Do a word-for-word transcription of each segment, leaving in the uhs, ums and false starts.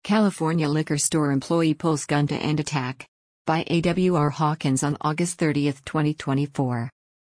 California liquor store employee pulls gun to end attack. By A W R Hawkins on August thirtieth, twenty twenty-four.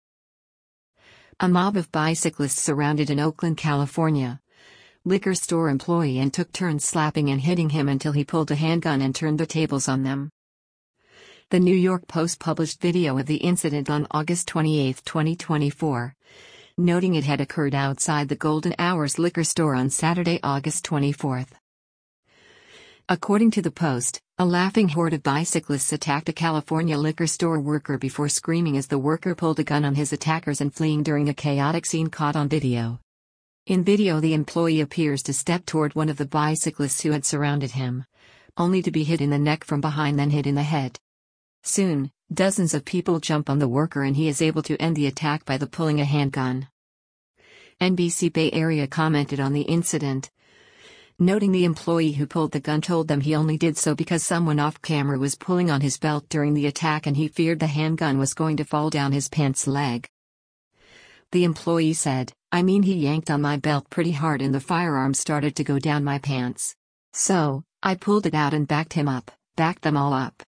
A mob of bicyclists surrounded an Oakland, California, liquor store employee and took turns slapping and hitting him until he pulled a handgun and turned the tables on them. The New York Post published video of the incident on August twenty-eighth, twenty twenty-four, noting it had occurred outside the Golden Hours liquor store on Saturday, August twenty-fourth. According to the Post, a laughing horde of bicyclists attacked a California liquor store worker before screaming as the worker pulled a gun on his attackers and fleeing during a chaotic scene caught on video. In video, the employee appears to step toward one of the bicyclists who had surrounded him, only to be hit in the neck from behind, then hit in the head. Soon, dozens of people jump on the worker and he is able to end the attack by the pulling a handgun. N B C Bay Area commented on the incident, noting the employee who pulled the gun told them he only did so because someone off camera was pulling on his belt during the attack and he feared the handgun was going to fall down his pants leg. The employee said, "I mean, he yanked on my belt pretty hard and the firearm started to go down my pants. So, I pulled it out and backed him up, backed them all up."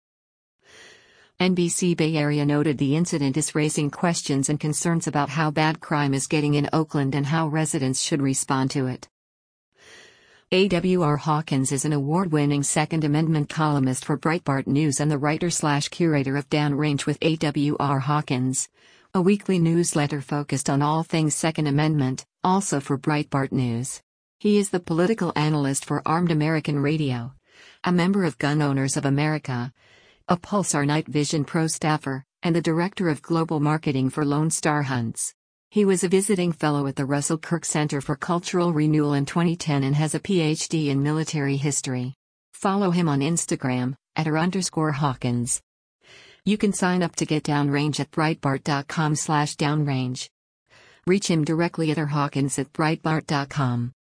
N B C Bay Area noted the incident is raising questions and concerns about how bad crime is getting in Oakland and how residents should respond to it. A W R Hawkins is an award-winning Second Amendment columnist for Breitbart News and the writer-slash-curator of Downrange with A W R Hawkins, a weekly newsletter focused on all things Second Amendment, also for Breitbart News. He is the political analyst for Armed American Radio, a member of Gun Owners of America, a Pulsar Night Vision Pro staffer, and the director of global marketing for Lone Star Hunts. He was a visiting fellow at the Russell Kirk Center for Cultural Renewal in twenty ten and has a P H D in military history. Follow him on Instagram, at r underscore Hawkins. You can sign up to get Downrange at breitbart dot com slash downrange. Reach him directly at r hawkins at breitbart dot com.